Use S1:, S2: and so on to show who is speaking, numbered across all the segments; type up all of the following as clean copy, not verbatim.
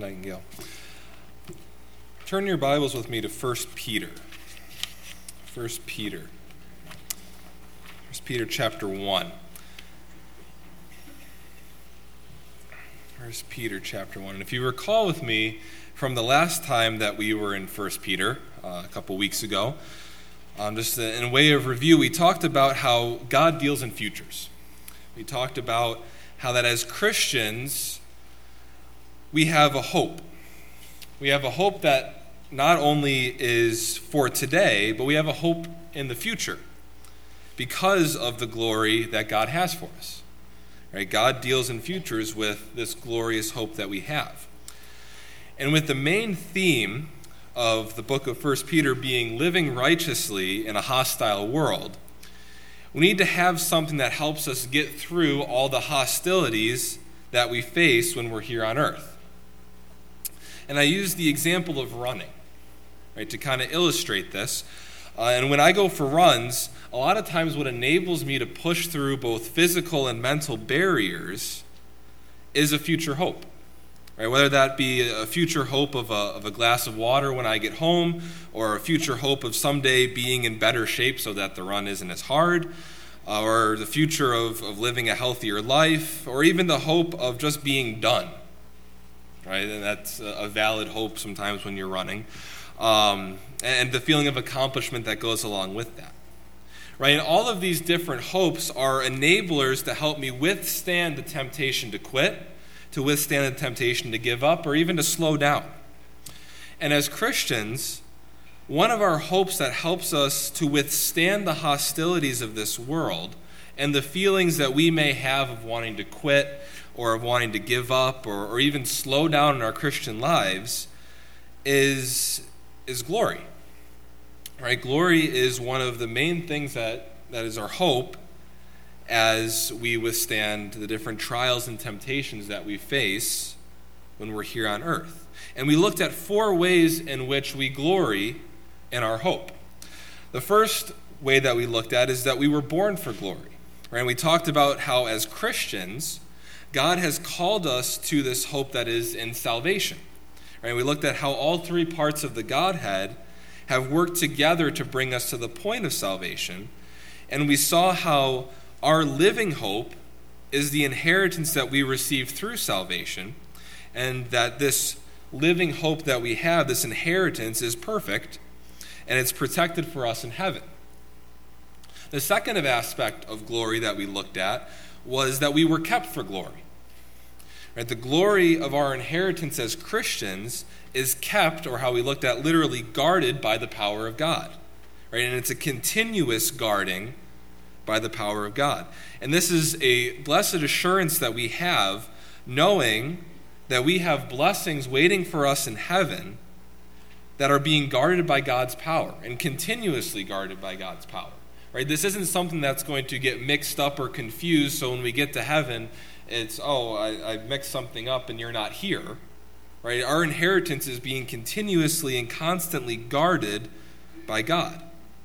S1: Nightingale. Turn your Bibles with me to 1 Peter. 1 Peter. 1 Peter chapter 1. 1 Peter chapter 1. And if you recall with me from the last time that we were in 1 Peter, a couple weeks ago, just in a way of review, we talked about how God deals in futures. We talked about how that as Christians, we have a hope. We have a hope that not only is for today, but we have a hope in the future because of the glory that God has for us. Right? God deals in futures with this glorious hope that we have. And with the main theme of the book of 1 Peter being living righteously in a hostile world, we need to have something that helps us get through all the hostilities that we face when we're here on earth. And I use the example of running, right, to kind of illustrate this. And when I go for runs, a lot of times what enables me to push through both physical and mental barriers is a future hope. Right? Whether that be a future hope of a glass of water when I get home, or a future hope of someday being in better shape so that the run isn't as hard, or the future of living a healthier life, or even the hope of just being done. Right, and that's a valid hope sometimes when you're running, and the feeling of accomplishment that goes along with that. Right, and all of these different hopes are enablers to help me withstand the temptation to quit, to withstand the temptation to give up, or even to slow down. And as Christians, one of our hopes that helps us to withstand the hostilities of this world and the feelings that we may have of wanting to quit, or of wanting to give up, or even slow down in our Christian lives, is glory. Right? Glory is one of the main things that is our hope as we withstand the different trials and temptations that we face when we're here on earth. And we looked at 4 ways in which we glory in our hope. The first way that we looked at is that we were born for glory. Right? And we talked about how as Christians, God has called us to this hope that is in salvation. Right? We looked at how all 3 parts of the Godhead have worked together to bring us to the point of salvation. And we saw how our living hope is the inheritance that we receive through salvation, and that this living hope that we have, this inheritance, is perfect, and it's protected for us in heaven. The second aspect of glory that we looked at was that we were kept for glory. Right? The glory of our inheritance as Christians is kept, or how we looked at literally, guarded by the power of God. Right? And it's a continuous guarding by the power of God. And this is a blessed assurance that we have, knowing that we have blessings waiting for us in heaven that are being guarded by God's power and continuously guarded by God's power. Right? This isn't something that's going to get mixed up or confused, so when we get to heaven, it's, I mixed something up and you're not here. Right? Our inheritance is being continuously and constantly guarded by God.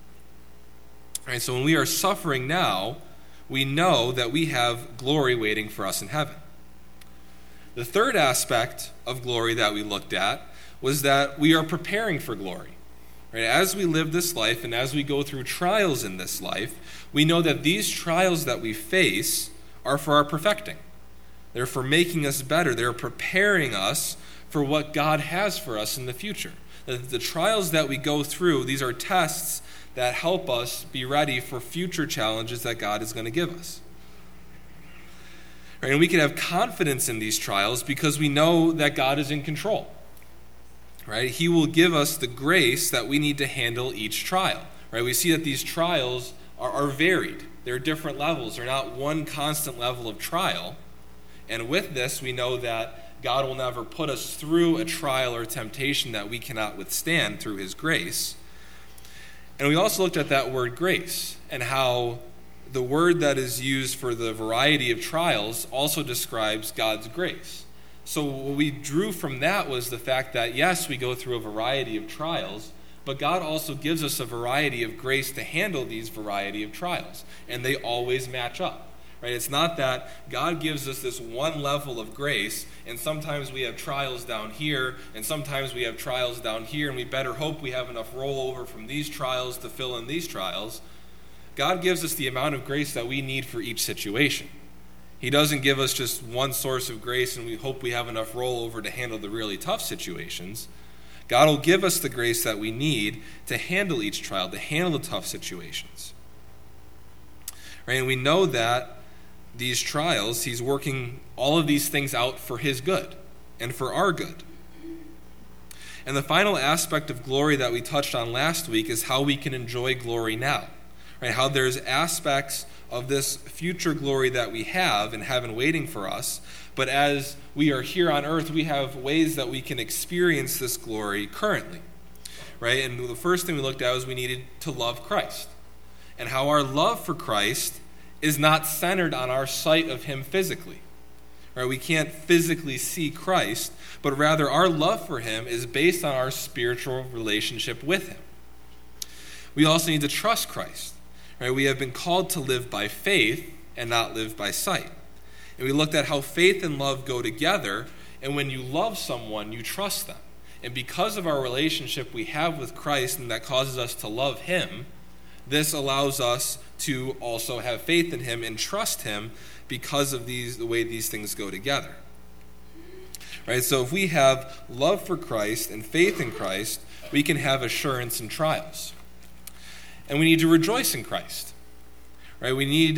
S1: Right? So when we are suffering now, we know that we have glory waiting for us in heaven. The third aspect of glory that we looked at was that we are preparing for glory. Right? As we live this life and as we go through trials in this life, we know that these trials that we face are for our perfecting. They're for making us better. They're preparing us for what God has for us in the future. The trials that we go through, these are tests that help us be ready for future challenges that God is going to give us. Right? And we can have confidence in these trials because we know that God is in control. Right? He will give us the grace that we need to handle each trial. Right? We see that these trials are varied. They're different levels. They're not one constant level of trial. And with this, we know that God will never put us through a trial or temptation that we cannot withstand through his grace. And we also looked at that word grace and how the word that is used for the variety of trials also describes God's grace. So what we drew from that was the fact that, yes, we go through a variety of trials, but God also gives us a variety of grace to handle these variety of trials, and they always match up. Right? It's not that God gives us this one level of grace, and sometimes we have trials down here, and sometimes we have trials down here, and we better hope we have enough rollover from these trials to fill in these trials. God gives us the amount of grace that we need for each situation. He doesn't give us just one source of grace and we hope we have enough rollover to handle the really tough situations. God will give us the grace that we need to handle each trial, to handle the tough situations. Right? And we know that these trials, he's working all of these things out for his good and for our good. And the final aspect of glory that we touched on last week is how we can enjoy glory now. Right? How there's aspects of this future glory that we have in heaven waiting for us, but as we are here on earth, we have ways that we can experience this glory currently. Right? And the first thing we looked at was we needed to love Christ, and how our love for Christ is not centered on our sight of him physically. Right? We can't physically see Christ, but rather our love for him is based on our spiritual relationship with him. We also need to trust Christ. Right? We have been called to live by faith and not live by sight. And we looked at how faith and love go together, and when you love someone, you trust them. And because of our relationship we have with Christ and that causes us to love him, this allows us to also have faith in him and trust him because of the way these things go together. Right? So if we have love for Christ and faith in Christ, we can have assurance in trials. And we need to rejoice in Christ. Right?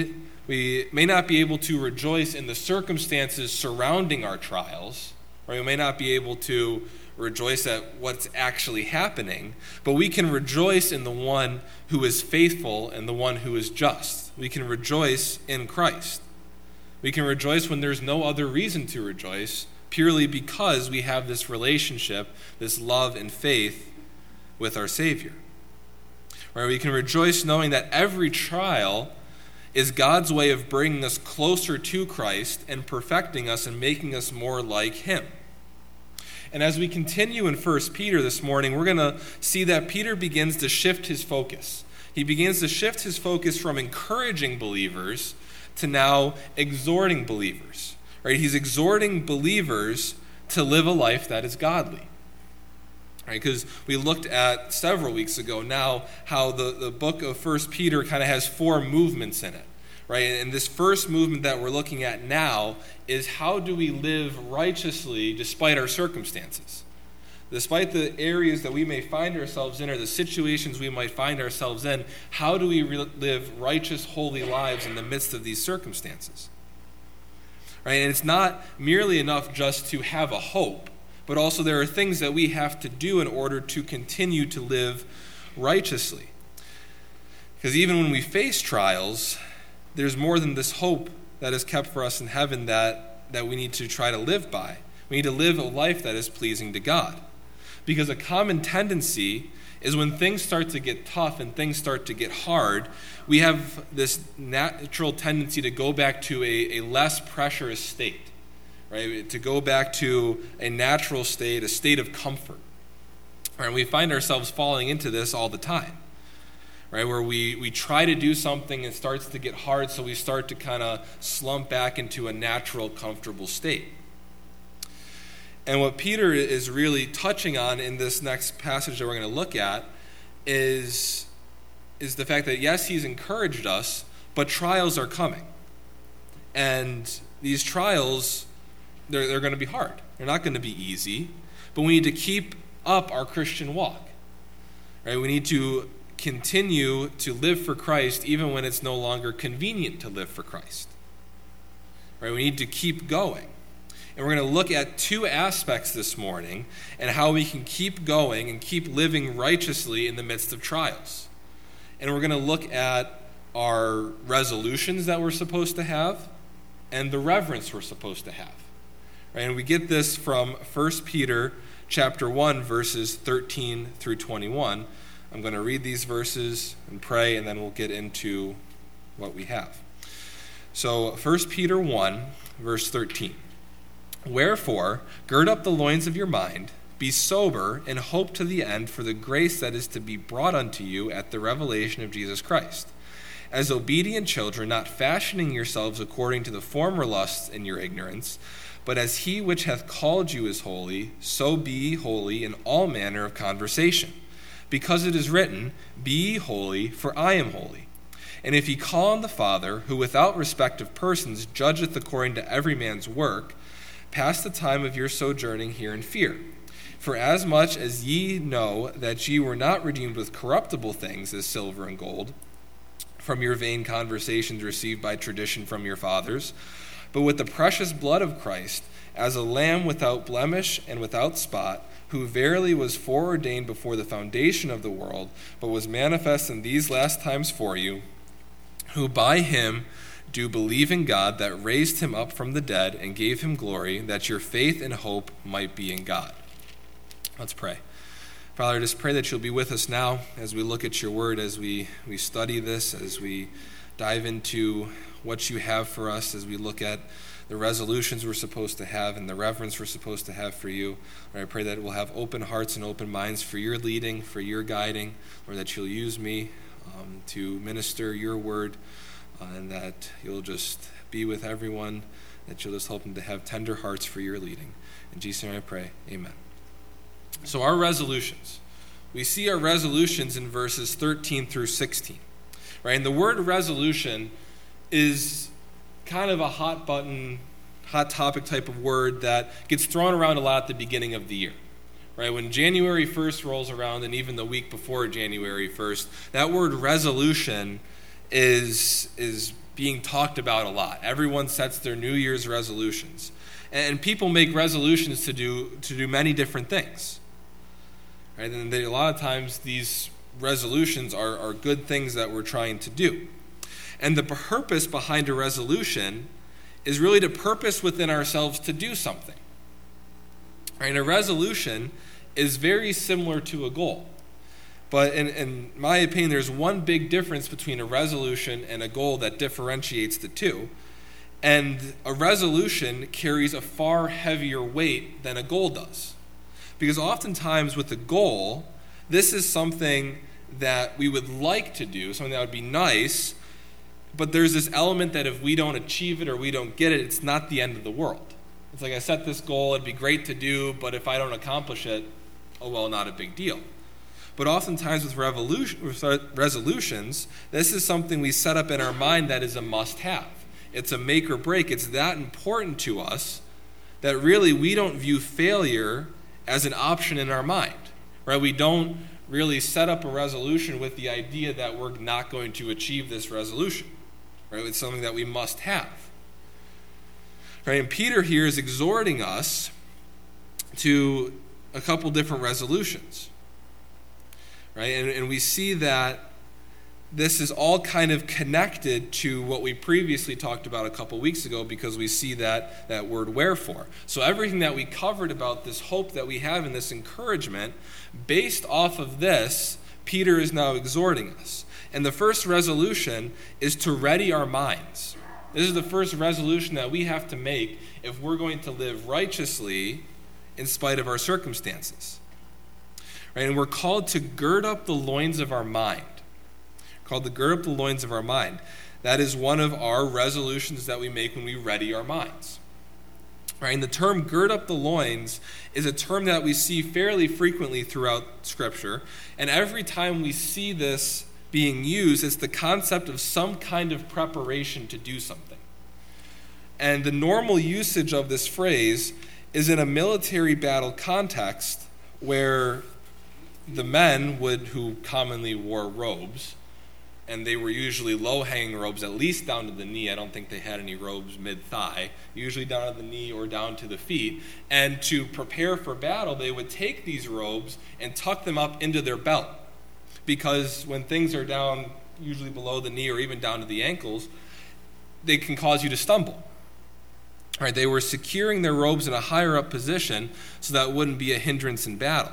S1: We may not be able to rejoice in the circumstances surrounding our trials. Right? We may not be able to rejoice at what's actually happening, but we can rejoice in the one who is faithful and the one who is just. We can rejoice in Christ. We can rejoice when there's no other reason to rejoice, purely because we have this relationship, this love and faith with our Savior. Right? We can rejoice knowing that every trial is God's way of bringing us closer to Christ and perfecting us and making us more like him. And as we continue in 1 Peter this morning, we're going to see that Peter begins to shift his focus. He begins to shift his focus from encouraging believers to now exhorting believers. Right? He's exhorting believers to live a life that is godly. Right? Because we looked at several weeks ago now how the book of 1 Peter kind of has four movements in it. Right? And this first movement that we're looking at now is how do we live righteously despite our circumstances? Despite the areas that we may find ourselves in or the situations we might find ourselves in, how do we live righteous, holy lives in the midst of these circumstances? Right? And it's not merely enough just to have a hope, but also there are things that we have to do in order to continue to live righteously. Because even when we face trials, there's more than this hope that is kept for us in heaven that we need to try to live by. We need to live a life that is pleasing to God. Because a common tendency is when things start to get tough and things start to get hard, we have this natural tendency to go back to a less pressurous state. Right? To go back to a natural state, a state of comfort. Right? And we find ourselves falling into this all the time. Right, where we try to do something and it starts to get hard, so we start to kind of slump back into a natural, comfortable state. And what Peter is really touching on in this next passage that we're going to look at is the fact that, yes, he's encouraged us, but trials are coming. And these trials, they're going to be hard. They're not going to be easy, but we need to keep up our Christian walk. Right? We need to continue to live for Christ even when it's no longer convenient to live for Christ. Right? We need to keep going. And we're going to look at two aspects this morning and how we can keep going and keep living righteously in the midst of trials. And we're going to look at our resolutions that we're supposed to have and the reverence we're supposed to have. Right? And we get this from 1 Peter chapter 1, verses 13 through 21. I'm going to read these verses and pray, and then we'll get into what we have. So 1 Peter 1, verse 13. Wherefore, gird up the loins of your mind, be sober, and hope to the end for the grace that is to be brought unto you at the revelation of Jesus Christ. as obedient children, not fashioning yourselves according to the former lusts in your ignorance, but as he which hath called you is holy, so be holy in all manner of conversation. Because it is written, Be ye holy, for I am holy. And if ye call on the Father, who without respect of persons judgeth according to every man's work, pass the time of your sojourning here in fear. For as much as ye know that ye were not redeemed with corruptible things, as silver and gold, from your vain conversations received by tradition from your fathers, but with the precious blood of Christ, as a lamb without blemish and without spot, who verily was foreordained before the foundation of the world, but was manifest in these last times for you, who by him do believe in God, that raised him up from the dead and gave him glory, that your faith and hope might be in God. Let's pray. Father, I just pray that you'll be with us now as we look at your word, as we study this, as we dive into what you have for us, as we look at the resolutions we're supposed to have and the reverence we're supposed to have for you. Lord, I pray that we'll have open hearts and open minds for your leading, for your guiding, Lord, that you'll use me to minister your word, and that you'll just be with everyone, that you'll just help them to have tender hearts for your leading. In Jesus' name I pray, amen. So our resolutions. We see our resolutions in verses 13 through 16. Right? And the word resolution is kind of a hot topic type of word that gets thrown around a lot at the beginning of the year. Right? When January 1st rolls around, and even the week before January 1st, that word resolution is being talked about a lot. Everyone sets their New Year's resolutions. And people make resolutions to do many different things. Right? And a lot of times these resolutions are good things that we're trying to do. And the purpose behind a resolution is really to purpose within ourselves to do something. Right? And a resolution is very similar to a goal. But in my opinion, there's one big difference between a resolution and a goal that differentiates the two. And a resolution carries a far heavier weight than a goal does. Because oftentimes with a goal, this is something that we would like to do, something that would be nice, but there's this element that if we don't achieve it or we don't get it, it's not the end of the world. It's like, I set this goal, it'd be great to do, but if I don't accomplish it, oh well, not a big deal. But oftentimes with resolutions, this is something we set up in our mind that is a must-have. It's a make or break. It's that important to us that really we don't view failure as an option in our mind. Right? We don't really set up a resolution with the idea that we're not going to achieve this resolution. Right? It's something that we must have. Right? And Peter here is exhorting us to a couple different resolutions. Right? And we see that this is all kind of connected to what we previously talked about a couple weeks ago, because we see that word wherefore. So everything that we covered about this hope that we have and this encouragement, based off of this, Peter is now exhorting us. And the first resolution is to ready our minds. This is the first resolution that we have to make if we're going to live righteously in spite of our circumstances. Right? And we're called to gird up the loins of our mind. Called to gird up the loins of our mind. That is one of our resolutions that we make when we ready our minds. Right? And the term gird up the loins is a term that we see fairly frequently throughout Scripture. And every time we see this being used, it's the concept of some kind of preparation to do something. And the normal usage of this phrase is in a military battle context where the men who commonly wore robes, and they were usually low-hanging robes, at least down to the knee. I don't think they had any robes mid-thigh, usually down to the knee or down to the feet. And to prepare for battle, they would take these robes and tuck them up into their belt. Because when things are down, usually below the knee or even down to the ankles, they can cause you to stumble. Right? They were securing their robes in a higher-up position so that it wouldn't be a hindrance in battle.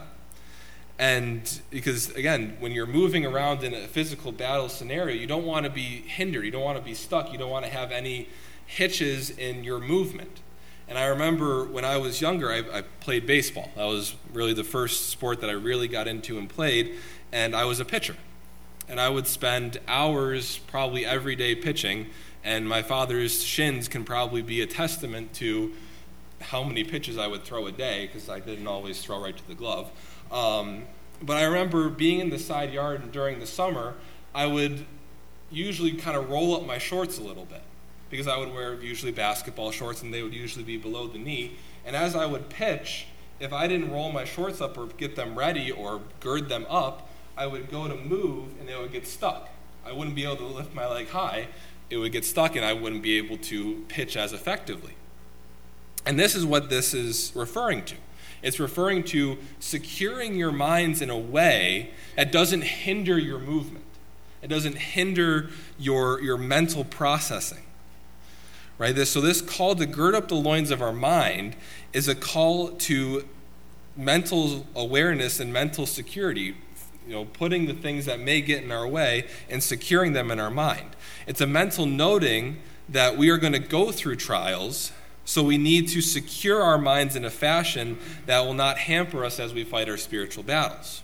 S1: And because, again, when you're moving around in a physical battle scenario, you don't want to be hindered. You don't want to be stuck. You don't want to have any hitches in your movement. And I remember when I was younger, I played baseball. That was really the first sport that I really got into and played. And I was a pitcher. And I would spend hours probably every day pitching, and my father's shins can probably be a testament to how many pitches I would throw a day, because I didn't always throw right to the glove. But I remember being in the side yard, and during the summer, I would usually kind of roll up my shorts a little bit, because I would wear usually basketball shorts, and they would usually be below the knee. And as I would pitch, if I didn't roll my shorts up or get them ready or gird them up, I would go to move, and they would get stuck. I wouldn't be able to lift my leg high. It would get stuck, and I wouldn't be able to pitch as effectively. And this is what this is referring to. It's referring to securing your minds in a way that doesn't hinder your movement. It doesn't hinder your mental processing. Right? So this call to gird up the loins of our mind is a call to mental awareness and mental security, putting the things that may get in our way and securing them in our mind. It's a mental noting that we are going to go through trials, so we need to secure our minds in a fashion that will not hamper us as we fight our spiritual battles.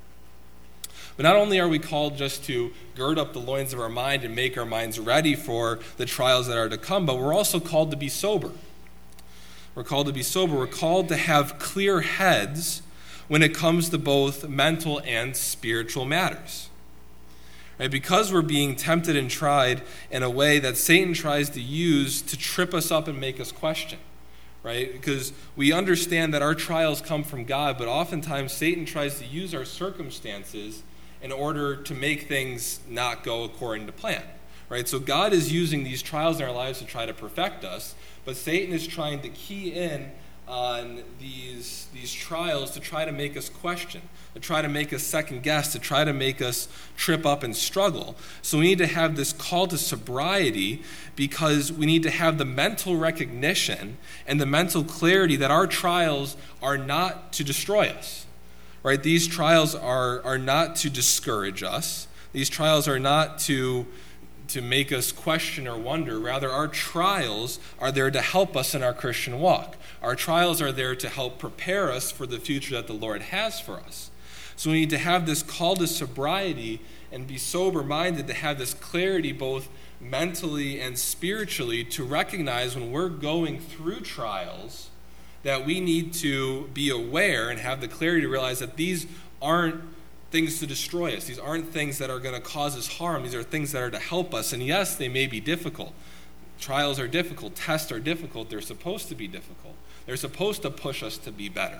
S1: But not only are we called just to gird up the loins of our mind and make our minds ready for the trials that are to come, but we're also called to be sober. We're called to be sober. We're called to have clear heads when it comes to both mental and spiritual matters. Right? Because we're being tempted and tried in a way that Satan tries to use to trip us up and make us question. Right? Because we understand that our trials come from God, but oftentimes Satan tries to use our circumstances in order to make things not go according to plan. Right? So God is using these trials in our lives to try to perfect us, but Satan is trying to key in on these trials to try to make us question, to try to make us second guess, to try to make us trip up and struggle. So we need to have this call to sobriety, because we need to have the mental recognition and the mental clarity that our trials are not to destroy us. Right? These trials are not to discourage us. These trials are not to make us question or wonder. Rather, our trials are there to help us in our Christian walk. Our trials are there to help prepare us for the future that the Lord has for us. So we need to have this call to sobriety and be sober-minded, to have this clarity both mentally and spiritually, to recognize when we're going through trials that we need to be aware and have the clarity to realize that these aren't things to destroy us. These aren't things that are going to cause us harm. These are things that are to help us. And yes, they may be difficult. Trials are difficult. Tests are difficult. They're supposed to be difficult. They're supposed to push us to be better.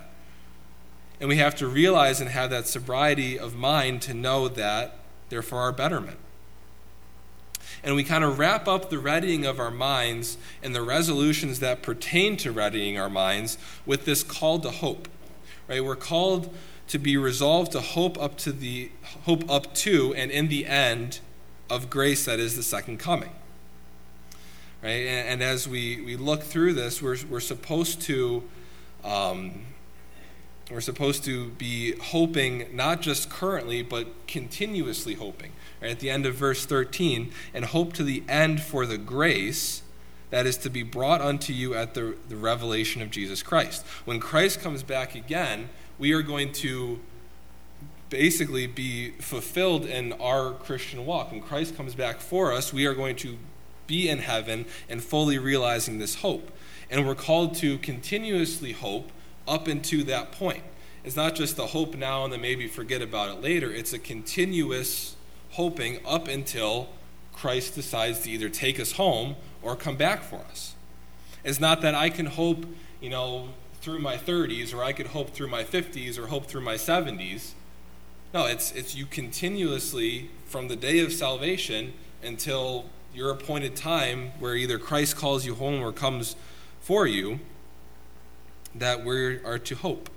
S1: And we have to realize and have that sobriety of mind to know that they're for our betterment. And we kind of wrap up the readying of our minds and the resolutions that pertain to readying our minds with this call to hope. Right? We're called to be resolved to hope up to and in the end of grace that is the second coming. Right? And as we look through this, we're supposed to be hoping not just currently, but continuously hoping. Right? At the end of verse 13, and hope to the end for the grace that is to be brought unto you at the revelation of Jesus Christ. When Christ comes back again, we are going to basically be fulfilled in our Christian walk. When Christ comes back for us, we are going to be in heaven and fully realizing this hope. And we're called to continuously hope up into that point. It's not just the hope now and then maybe forget about it later. It's a continuous hoping up until Christ decides to either take us home or come back for us. It's not that I can hope, through my 30s, or I could hope through my 50s, or hope through my 70s. No, it's you continuously from the day of salvation until your appointed time where either Christ calls you home or comes for you, that we are to hope.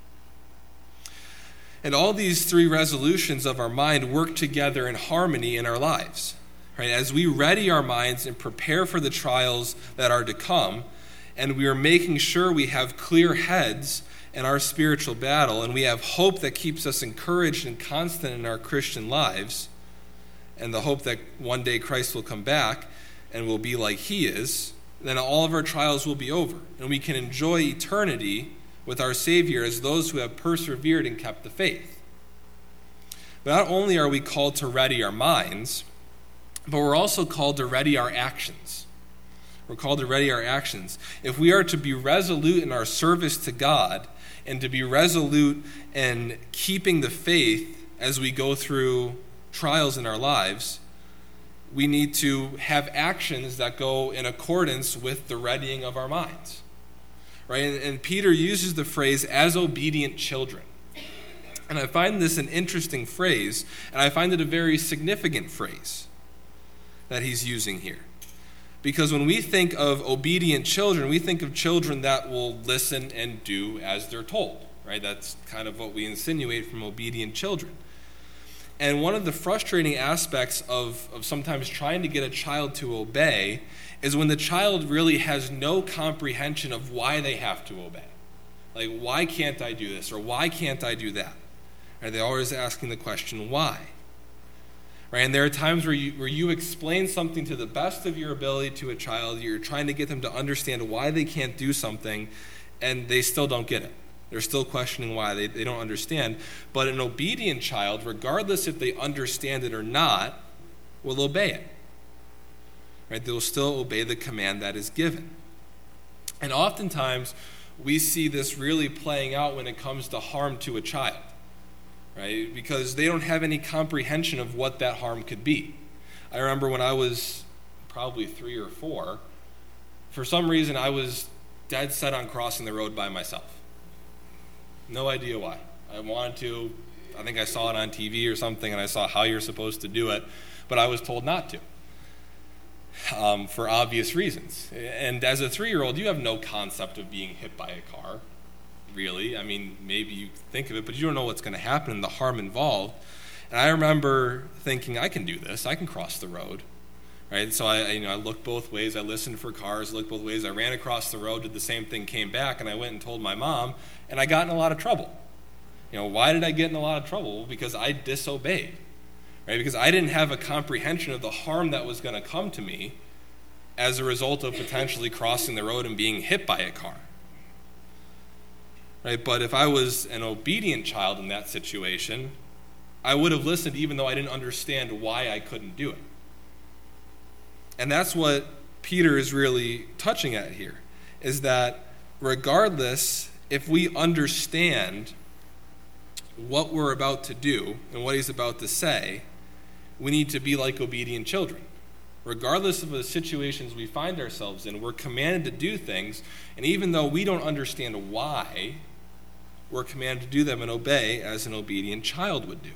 S1: And all these three resolutions of our mind work together in harmony in our lives. Right? As we ready our minds and prepare for the trials that are to come, and we are making sure we have clear heads in our spiritual battle, and we have hope that keeps us encouraged and constant in our Christian lives, and the hope that one day Christ will come back and will be like he is, then all of our trials will be over, and we can enjoy eternity with our Savior as those who have persevered and kept the faith. But not only are we called to ready our minds, but we're also called to ready our actions. We're called to ready our actions. If we are to be resolute in our service to God and to be resolute in keeping the faith as we go through trials in our lives, we need to have actions that go in accordance with the readying of our minds. Right? And Peter uses the phrase, as obedient children. And I find this an interesting phrase, and I find it a very significant phrase that he's using here. Because when we think of obedient children, we think of children that will listen and do as they're told. Right? That's kind of what we insinuate from obedient children. And one of the frustrating aspects of sometimes trying to get a child to obey is when the child really has no comprehension of why they have to obey. Like, why can't I do this? Or why can't I do that? Right? They're always asking the question, why? Right? And there are times where you explain something to the best of your ability to a child. You're trying to get them to understand why they can't do something, and they still don't get it. They're still questioning why. They don't understand. But an obedient child, regardless if they understand it or not, will obey it. Right? They will still obey the command that is given. And oftentimes, we see this really playing out when it comes to harm to a child. Right? Because they don't have any comprehension of what that harm could be. I remember when I was probably 3 or 4, for some reason I was dead set on crossing the road by myself. No idea why. I wanted to. I think I saw it on TV or something, and I saw how you're supposed to do it, but I was told not to, for obvious reasons. And as a 3-year-old, you have no concept of being hit by a car, really. I mean, maybe you think of it, but you don't know what's going to happen and the harm involved. And I remember thinking, I can do this. I can cross the road. Right? So I looked both ways. I listened for cars, looked both ways. I ran across the road, did the same thing, came back, and I went and told my mom, and I got in a lot of trouble. Why did I get in a lot of trouble? Because I disobeyed. Right? Because I didn't have a comprehension of the harm that was going to come to me as a result of potentially crossing the road and being hit by a car. Right? But if I was an obedient child in that situation, I would have listened even though I didn't understand why I couldn't do it. And that's what Peter is really touching at here, is that regardless, if we understand what we're about to do and what he's about to say, we need to be like obedient children. Regardless of the situations we find ourselves in, we're commanded to do things, and even though we don't understand why, we're commanded to do them and obey as an obedient child would do.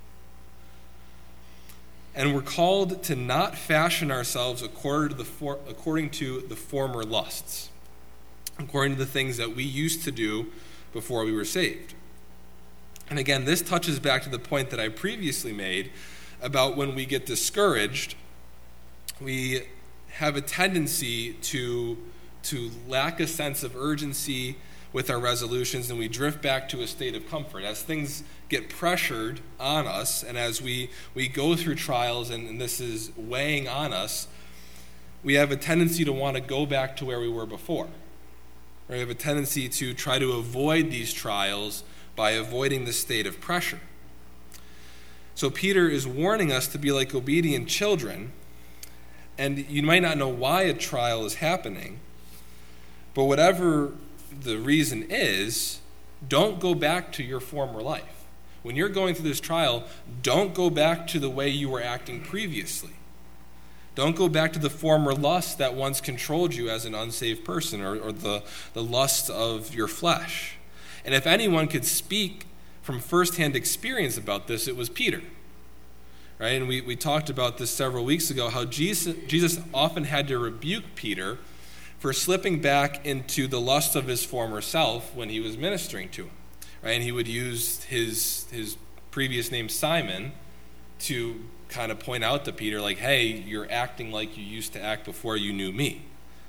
S1: And we're called to not fashion ourselves according to the former lusts, according to the things that we used to do before we were saved. And again, this touches back to the point that I previously made about when we get discouraged, we have a tendency to lack a sense of urgency with our resolutions, and we drift back to a state of comfort. As things get pressured on us, and as we go through trials, and this is weighing on us, we have a tendency to want to go back to where we were before. We have a tendency to try to avoid these trials by avoiding the state of pressure. So Peter is warning us to be like obedient children, and you might not know why a trial is happening, but whatever the reason is, don't go back to your former life. When you're going through this trial, don't go back to the way you were acting previously. Don't go back to the former lust that once controlled you as an unsaved person, or the lust of your flesh. And if anyone could speak from firsthand experience about this, it was Peter. Right? And we talked about this several weeks ago, how Jesus often had to rebuke Peter for slipping back into the lust of his former self when he was ministering to him. Right? And he would use his previous name, Simon, to kind of point out to Peter, like, hey, you're acting like you used to act before you knew me.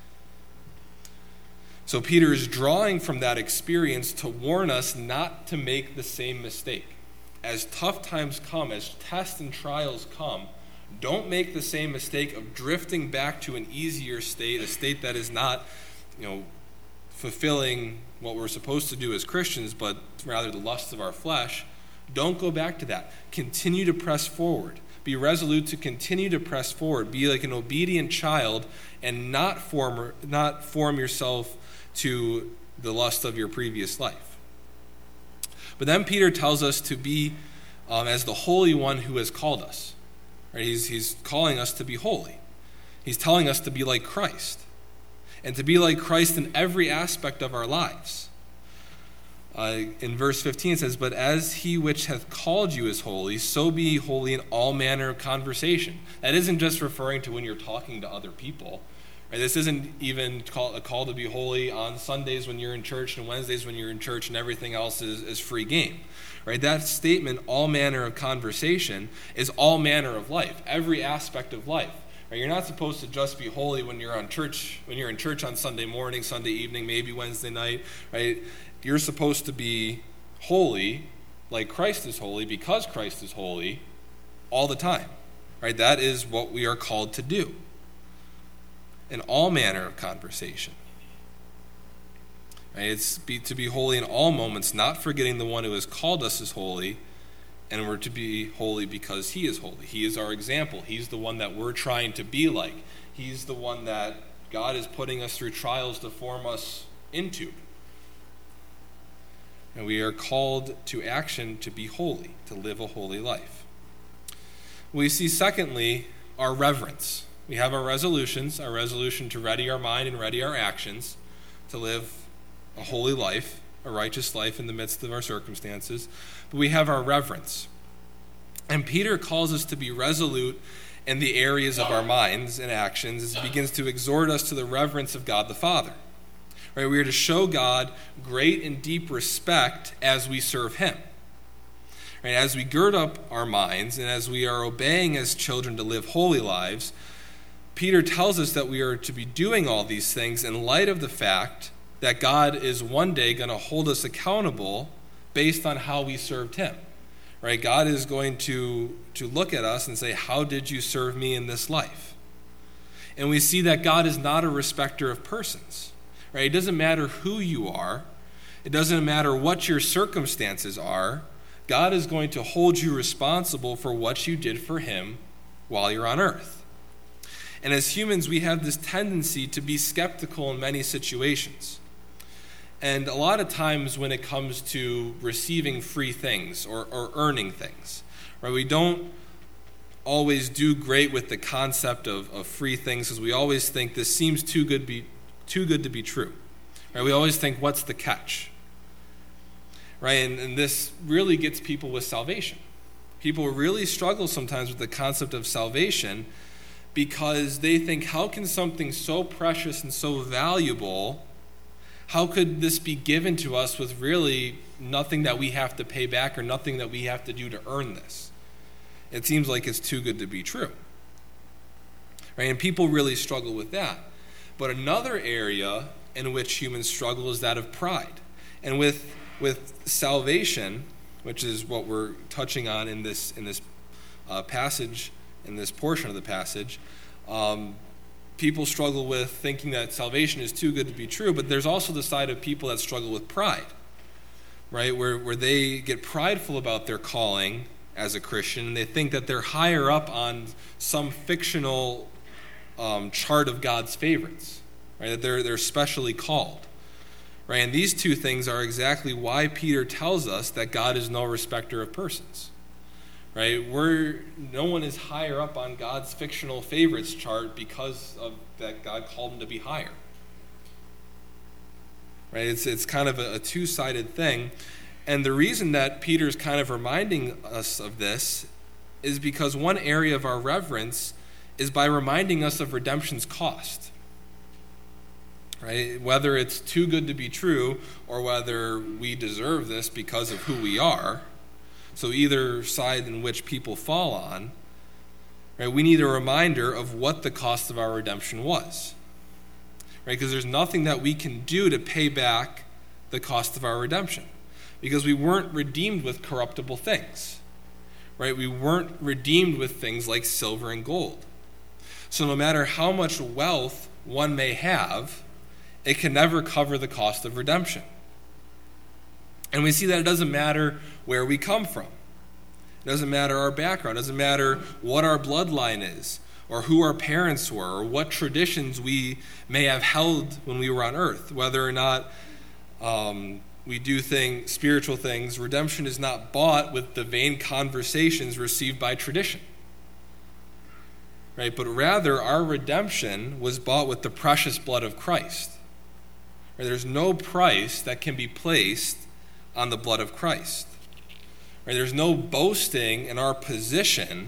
S1: So Peter is drawing from that experience to warn us not to make the same mistake. As tough times come, as tests and trials come, don't make the same mistake of drifting back to an easier state, a state that is not, fulfilling what we're supposed to do as Christians, but rather the lusts of our flesh. Don't go back to that. Continue to press forward. Be resolute to continue to press forward. Be like an obedient child and not form yourself to the lust of your previous life. But then Peter tells us to be as the Holy One who has called us. Right? He's calling us to be holy. He's telling us to be like Christ. And to be like Christ in every aspect of our lives. In verse 15 it says, "But as he which hath called you is holy, so be ye holy in all manner of conversation." That isn't just referring to when you're talking to other people. Right? This isn't even a call to be holy on Sundays when you're in church and Wednesdays when you're in church and everything else is free game. Right? That statement, all manner of conversation, is all manner of life, every aspect of life. Right? You're not supposed to just be holy when you're in church on Sunday morning, Sunday evening, maybe Wednesday night. Right? You're supposed to be holy like Christ is holy because Christ is holy all the time. Right? That is what we are called to do. In all manner of conversation. Right? It's to be holy in all moments, not forgetting the one who has called us as holy, and we're to be holy because he is holy. He is our example. He's the one that we're trying to be like. He's the one that God is putting us through trials to form us into. And we are called to action to be holy, to live a holy life. We see, secondly, our reverence. We have our resolutions, our resolution to ready our mind and ready our actions, to live a holy life, a righteous life in the midst of our circumstances. But we have our reverence. And Peter calls us to be resolute in the areas of our minds and actions as he begins to exhort us to the reverence of God the Father. Right? We are to show God great and deep respect as we serve him. Right? As we gird up our minds and as we are obeying as children to live holy lives, Peter tells us that we are to be doing all these things in light of the fact that God is one day going to hold us accountable based on how we served him. Right? God is going to look at us and say, "How did you serve me in this life?" And we see that God is not a respecter of persons. Right? It doesn't matter who you are. It doesn't matter what your circumstances are. God is going to hold you responsible for what you did for him while you're on earth. And as humans, we have this tendency to be skeptical in many situations. And a lot of times when it comes to receiving free things or earning things, right, we don't always do great with the concept of free things because we always think this seems too good to be true. Right? We always think, what's the catch? Right? And this really gets people with salvation. People really struggle sometimes with the concept of salvation because they think, how can something so precious and so valuable, how could this be given to us with really nothing that we have to pay back or nothing that we have to do to earn this? It seems like it's too good to be true. Right? And people really struggle with that. But another area in which humans struggle is that of pride. And with salvation, which is what we're touching on in this passage, in this portion of the passage, people struggle with thinking that salvation is too good to be true, but there's also the side of people that struggle with pride, right? Where they get prideful about their calling as a Christian, and they think that they're higher up on some fictional chart of God's favorites, right? That they're specially called, right? And these two things are exactly why Peter tells us that God is no respecter of persons. Right? No one is higher up on God's fictional favorites chart because of that God called him to be higher. Right? It's kind of a two-sided thing. And the reason that Peter's kind of reminding us of this is because one area of our reverence is by reminding us of redemption's cost. Right? Whether it's too good to be true or whether we deserve this because of who we are. So either side in which people fall on, right, we need a reminder of what the cost of our redemption was. Right? Because there's nothing that we can do to pay back the cost of our redemption. Because we weren't redeemed with corruptible things. Right? We weren't redeemed with things like silver and gold. So no matter how much wealth one may have, it can never cover the cost of redemption. And we see that it doesn't matter where we come from. It doesn't matter our background. It doesn't matter what our bloodline is, or who our parents were, or what traditions we may have held when we were on earth. Whether or not we do spiritual things, redemption is not bought with the vain conversations received by tradition. Right? But rather, our redemption was bought with the precious blood of Christ. Right? There's no price that can be placed on the blood of Christ. Right? There's no boasting in our position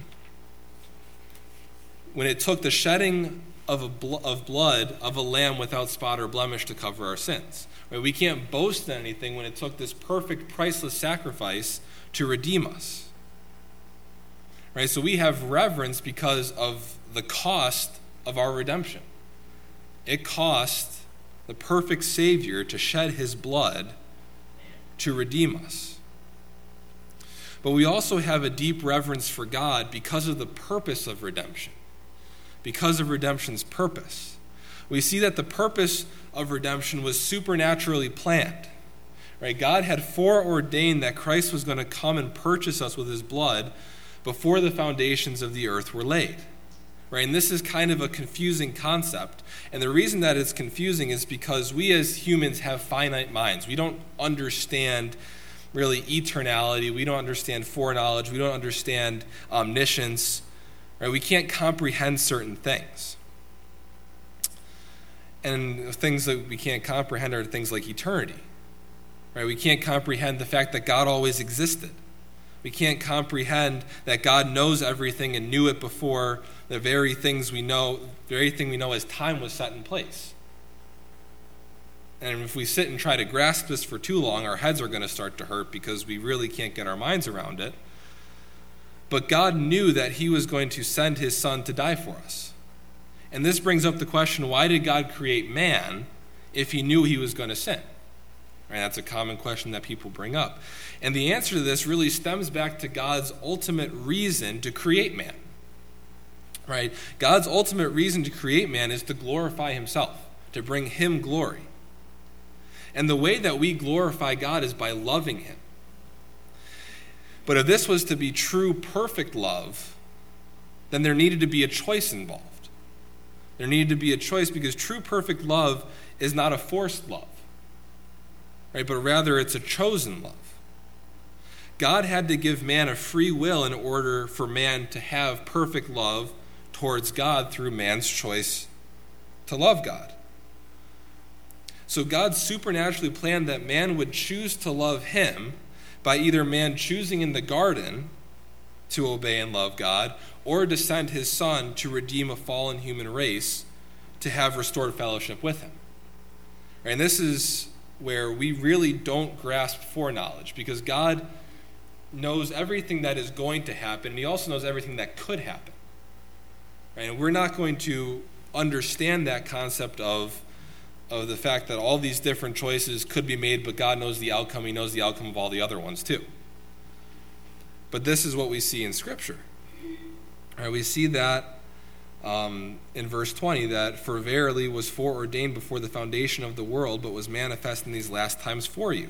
S1: when it took the shedding of blood of a lamb without spot or blemish to cover our sins. Right? We can't boast in anything when it took this perfect, priceless sacrifice to redeem us. Right? So we have reverence because of the cost of our redemption. It cost the perfect Savior to shed his blood to redeem us. But we also have a deep reverence for God because of the purpose of redemption, because of redemption's purpose. We see that the purpose of redemption was supernaturally planned. Right? God had foreordained that Christ was going to come and purchase us with his blood before the foundations of the earth were laid. Right? And this is kind of a confusing concept. And the reason that it's confusing is because we as humans have finite minds. We don't understand really eternality. We don't understand foreknowledge. We don't understand omniscience. Right? We can't comprehend certain things. And things that we can't comprehend are things like eternity. Right? We can't comprehend the fact that God always existed. We can't comprehend that God knows everything and knew it before the very thing we know as time was set in place. And if we sit and try to grasp this for too long, our heads are going to start to hurt because we really can't get our minds around it. But God knew that he was going to send his son to die for us. And this brings up the question, why did God create man if he knew he was going to sin? Right, that's a common question that people bring up. And the answer to this really stems back to God's ultimate reason to create man. Right? God's ultimate reason to create man is to glorify himself, to bring him glory. And the way that we glorify God is by loving him. But if this was to be true, perfect love, then there needed to be a choice involved. There needed to be a choice because true, perfect love is not a forced love. Right, but rather it's a chosen love. God had to give man a free will in order for man to have perfect love towards God through man's choice to love God. So God supernaturally planned that man would choose to love him by either man choosing in the garden to obey and love God, or to send his son to redeem a fallen human race to have restored fellowship with him. Right, and this is where we really don't grasp foreknowledge, because God knows everything that is going to happen, and he also knows everything that could happen. Right? And we're not going to understand that concept of the fact that all these different choices could be made, but God knows the outcome. He knows the outcome of all the other ones too. But this is what we see in Scripture. Right? We see that in verse 20, that for verily was foreordained before the foundation of the world, but was manifest in these last times for you.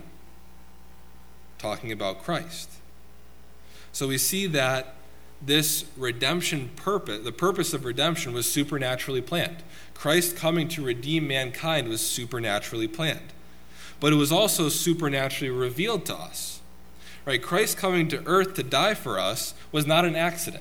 S1: Talking about Christ. So we see that this redemption purpose, the purpose of redemption, was supernaturally planned. Christ coming to redeem mankind was supernaturally planned. But it was also supernaturally revealed to us. Right? Christ coming to earth to die for us was not an accident.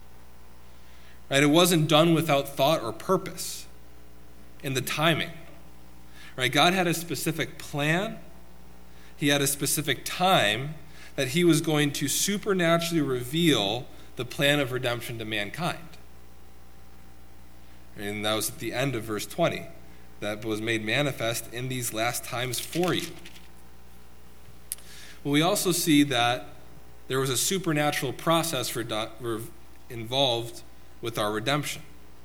S1: Right? It wasn't done without thought or purpose in the timing. Right? God had a specific plan. He had a specific time that he was going to supernaturally reveal the plan of redemption to mankind. And that was at the end of verse 20. That was made manifest in these last times for you. But we also see that there was a supernatural process involved with our redemption.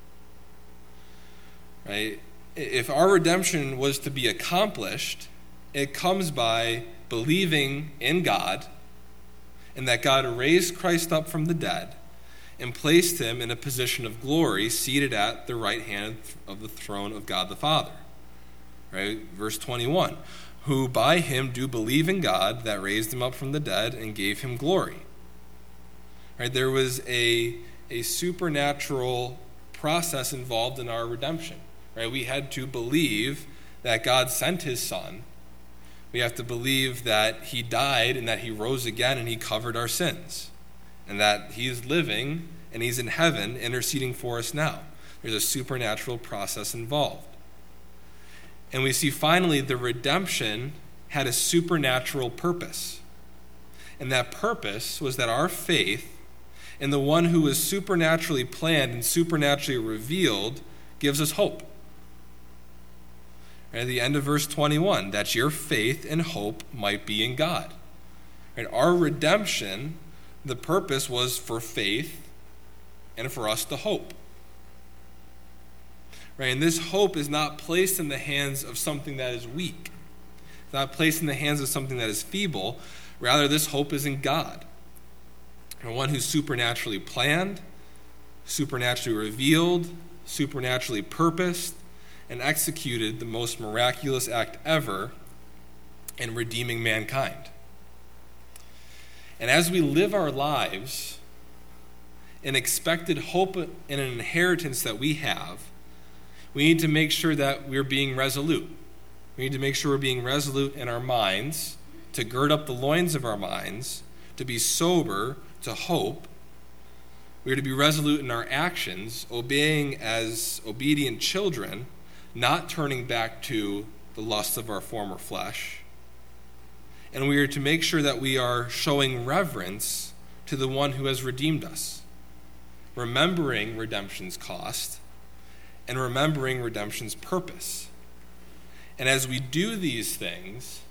S1: Right? If our redemption was to be accomplished, it comes by believing in God, and that God raised Christ up from the dead and placed him in a position of glory, seated at the right hand of the throne of God the Father. Right? Verse 21, who by him do believe in God that raised him up from the dead and gave him glory. Right? There was a supernatural process involved in our redemption. Right? We had to believe that God sent his Son. We have to believe that he died and that he rose again and he covered our sins. And that he is living and he's in heaven interceding for us now. There's a supernatural process involved. And we see finally the redemption had a supernatural purpose. And that purpose was that our faith in the one who is supernaturally planned and supernaturally revealed gives us hope. Right, at the end of verse 21, that your faith and hope might be in God. Right, our redemption, the purpose was for faith and for us to hope. Right, and this hope is not placed in the hands of something that is weak. It's not placed in the hands of something that is feeble. Rather, this hope is in God. And one who's supernaturally planned, supernaturally revealed, supernaturally purposed, and executed the most miraculous act ever in redeeming mankind. And as we live our lives in expected hope and an inheritance that we have, we need to make sure that we're being resolute. We need to make sure we're being resolute in our minds, to gird up the loins of our minds, to be sober, to hope. We are to be resolute in our actions, obeying as obedient children, not turning back to the lusts of our former flesh. And we are to make sure that we are showing reverence to the one who has redeemed us, remembering redemption's cost and remembering redemption's purpose. And as we do these things,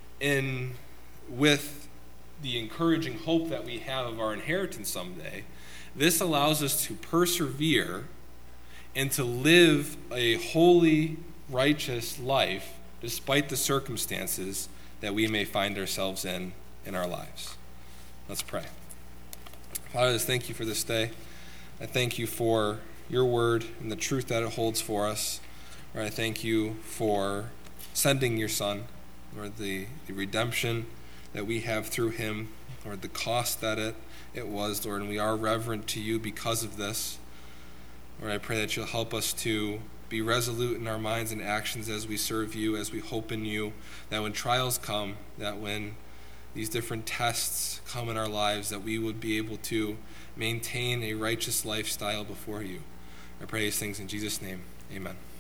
S1: with the encouraging hope that we have of our inheritance someday, this allows us to persevere and to live a holy, righteous life despite the circumstances that we may find ourselves in our lives. Let's pray. Father, I just thank you for this day. I thank you for your word and the truth that it holds for us. Lord, I thank you for sending your Son, Lord, the redemption that we have through him, Lord, the cost that it was, Lord, and we are reverent to you because of this. Lord, I pray that you'll help us to be resolute in our minds and actions as we serve you, as we hope in you, that when trials come, that when these different tests come in our lives, that we would be able to maintain a righteous lifestyle before you. I pray these things in Jesus' name. Amen.